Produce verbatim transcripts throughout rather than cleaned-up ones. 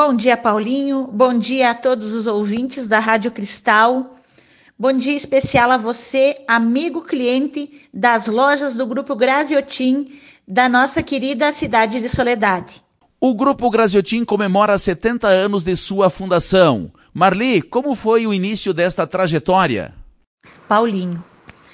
Bom dia, Paulinho. Bom dia a todos os ouvintes da Rádio Cristal. Bom dia especial a você, amigo cliente das lojas do Grupo Graziotin, da nossa querida cidade de Soledade. O Grupo Graziotin comemora setenta anos de sua fundação. Marli, como foi o início desta trajetória? Paulinho,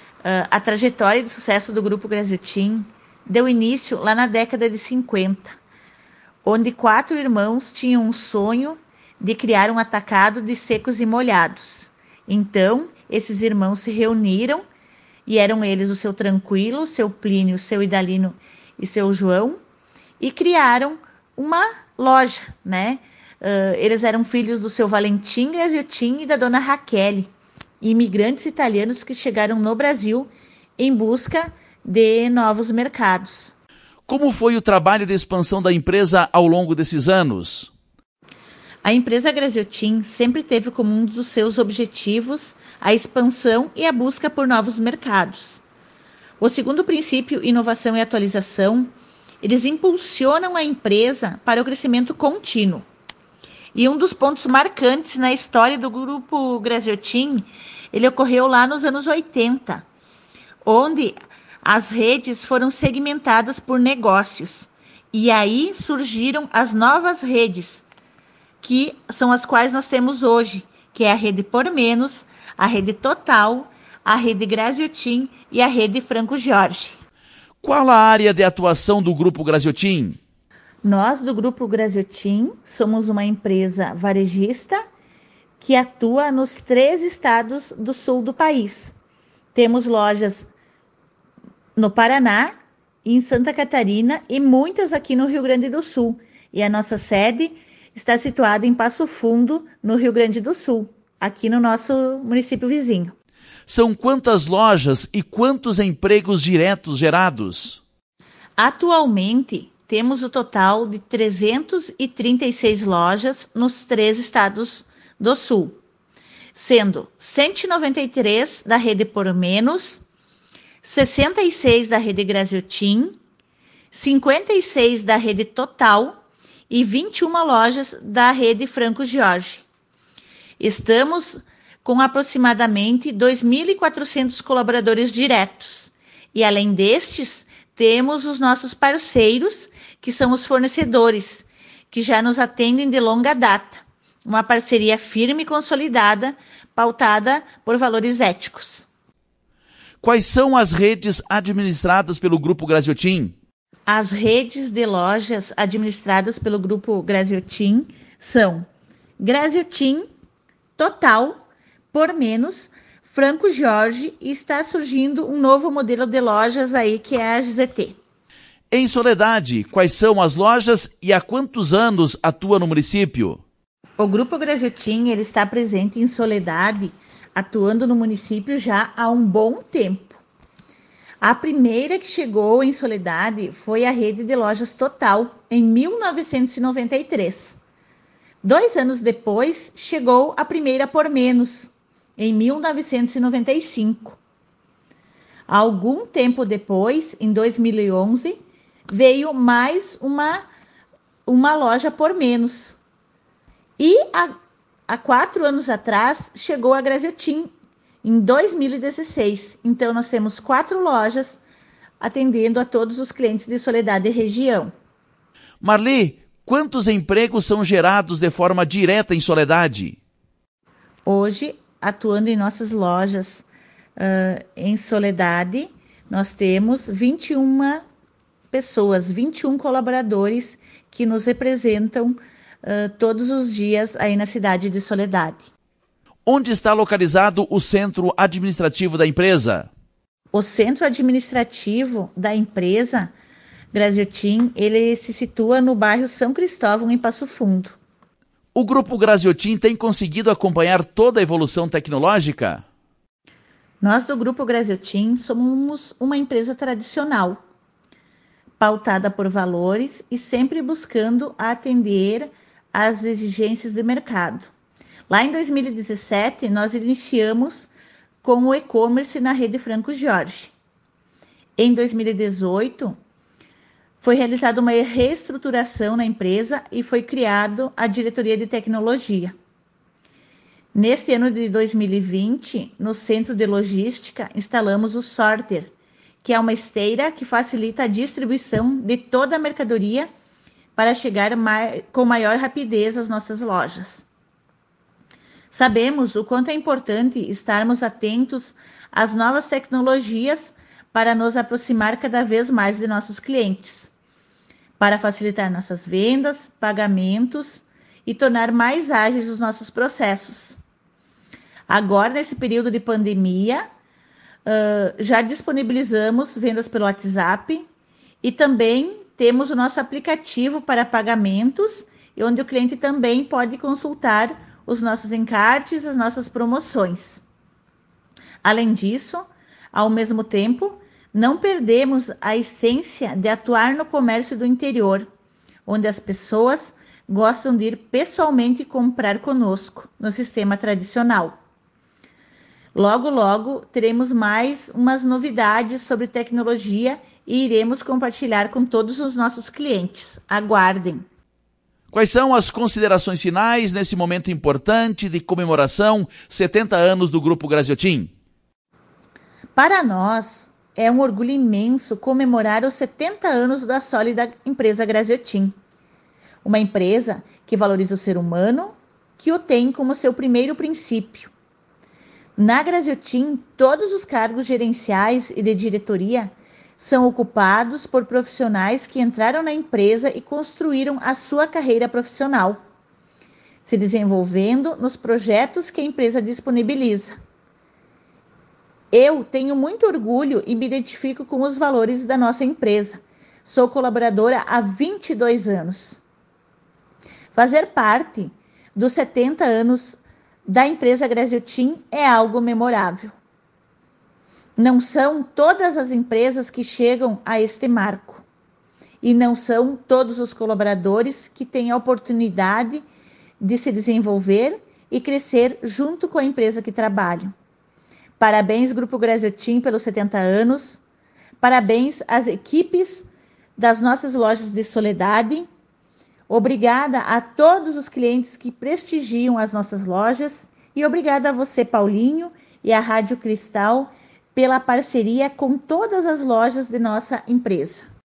a trajetória de sucesso do Grupo Graziotin deu início lá na década de cinquenta, onde quatro irmãos tinham um sonho de criar um atacado de secos e molhados. Então, esses irmãos se reuniram, e eram eles o seu Tranquilo, o seu Plínio, o seu Idalino e o seu João, e criaram uma loja, né? Uh, eles eram filhos do seu Valentim Graziotin e da dona Raquel, imigrantes italianos que chegaram no Brasil em busca de novos mercados. Como foi o trabalho de expansão da empresa ao longo desses anos? A empresa Graziotin sempre teve como um dos seus objetivos a expansão e a busca por novos mercados. O segundo princípio, inovação e atualização, eles impulsionam a empresa para o crescimento contínuo. E um dos pontos marcantes na história do Grupo Graziotin, ele ocorreu lá nos anos oitenta, onde as redes foram segmentadas por negócios. E aí surgiram as novas redes, que são as quais nós temos hoje, que é a Rede Por Menos, a Rede Total, a Rede Graziotin e a Rede Franco Jorge. Qual a área de atuação do Grupo Graziotin? Nós, do Grupo Graziotin, somos uma empresa varejista que atua nos três estados do sul do país. Temos lojas no Paraná, em Santa Catarina e muitas aqui no Rio Grande do Sul. E a nossa sede está situada em Passo Fundo, no Rio Grande do Sul, aqui no nosso município vizinho. São quantas lojas e quantos empregos diretos gerados? Atualmente, temos o total de trezentas e trinta e seis lojas nos três estados do Sul, sendo cento e noventa e três da Rede Por Menos, sessenta e seis da Rede Graziotin, cinquenta e seis da Rede Total e vinte e uma lojas da Rede Franco Jorge. Estamos com aproximadamente dois mil e quatrocentos colaboradores diretos. E além destes, temos os nossos parceiros, que são os fornecedores, que já nos atendem de longa data. Uma parceria firme e consolidada, pautada por valores éticos. Quais são as redes administradas pelo Grupo Graziotin? As redes de lojas administradas pelo Grupo Graziotin são Graziotin, Total, Por Menos, Franco Jorge, e está surgindo um novo modelo de lojas aí, que é a G Z T. Em Soledade, quais são as lojas e há quantos anos atua no município? O Grupo Graziotin, ele está presente em Soledade, atuando no município já há um bom tempo. A primeira que chegou em Soledade foi a rede de lojas Total, em mil novecentos e noventa e três. Dois anos depois, chegou a primeira Por Menos, em mil novecentos e noventa e cinco. Algum tempo depois, em dois mil e onze, veio mais uma, uma loja Por Menos. E há, há quatro anos atrás, chegou a Graziotin, em dois mil e dezesseis. Então, nós temos quatro lojas atendendo a todos os clientes de Soledade e região. Marli, quantos empregos são gerados de forma direta em Soledade? Hoje, atuando em nossas lojas uh, em Soledade, nós temos vinte e uma pessoas, vinte e um colaboradores que nos representam uh, todos os dias aí na cidade de Soledade. Onde está localizado o centro administrativo da empresa? O centro administrativo da empresa Graziotin, ele se situa no bairro São Cristóvão, em Passo Fundo. O Grupo Graziotin tem conseguido acompanhar toda a evolução tecnológica? Nós do Grupo Graziotin somos uma empresa tradicional, pautada por valores e sempre buscando atender às exigências do mercado. Lá em dois mil e dezessete, nós iniciamos com o e-commerce na Rede Franco Jorge. Em dois mil e dezoito, foi realizada uma reestruturação na empresa e foi criado a diretoria de tecnologia. Neste ano de dois mil e vinte, no centro de logística, instalamos o Sorter, que é uma esteira que facilita a distribuição de toda a mercadoria para chegar mai- com maior rapidez às nossas lojas. Sabemos o quanto é importante estarmos atentos às novas tecnologias para nos aproximar cada vez mais de nossos clientes, para facilitar nossas vendas, pagamentos e tornar mais ágeis os nossos processos. Agora, nesse período de pandemia, uh, já disponibilizamos vendas pelo WhatsApp e também temos o nosso aplicativo para pagamentos, onde o cliente também pode consultar os nossos encartes, as nossas promoções. Além disso, ao mesmo tempo, não perdemos a essência de atuar no comércio do interior, onde as pessoas gostam de ir pessoalmente comprar conosco no sistema tradicional. Logo, logo, teremos mais umas novidades sobre tecnologia e iremos compartilhar com todos os nossos clientes. Aguardem! Quais são as considerações finais nesse momento importante de comemoração setenta anos do Grupo Graziotin? Para nós, é um orgulho imenso comemorar os setenta anos da sólida empresa Graziotin. Uma empresa que valoriza o ser humano, que o tem como seu primeiro princípio. Na Graziotin, todos os cargos gerenciais e de diretoria são ocupados por profissionais que entraram na empresa e construíram a sua carreira profissional, se desenvolvendo nos projetos que a empresa disponibiliza. Eu tenho muito orgulho e me identifico com os valores da nossa empresa. Sou colaboradora há vinte e dois anos. Fazer parte dos setenta anos da empresa Graziotin é algo memorável. Não são todas as empresas que chegam a este marco. E não são todos os colaboradores que têm a oportunidade de se desenvolver e crescer junto com a empresa que trabalham. Parabéns, Grupo Graziotin, pelos setenta anos. Parabéns às equipes das nossas lojas de Soledade. Obrigada a todos os clientes que prestigiam as nossas lojas e obrigada a você, Paulinho, e a Rádio Cristal pela parceria com todas as lojas de nossa empresa.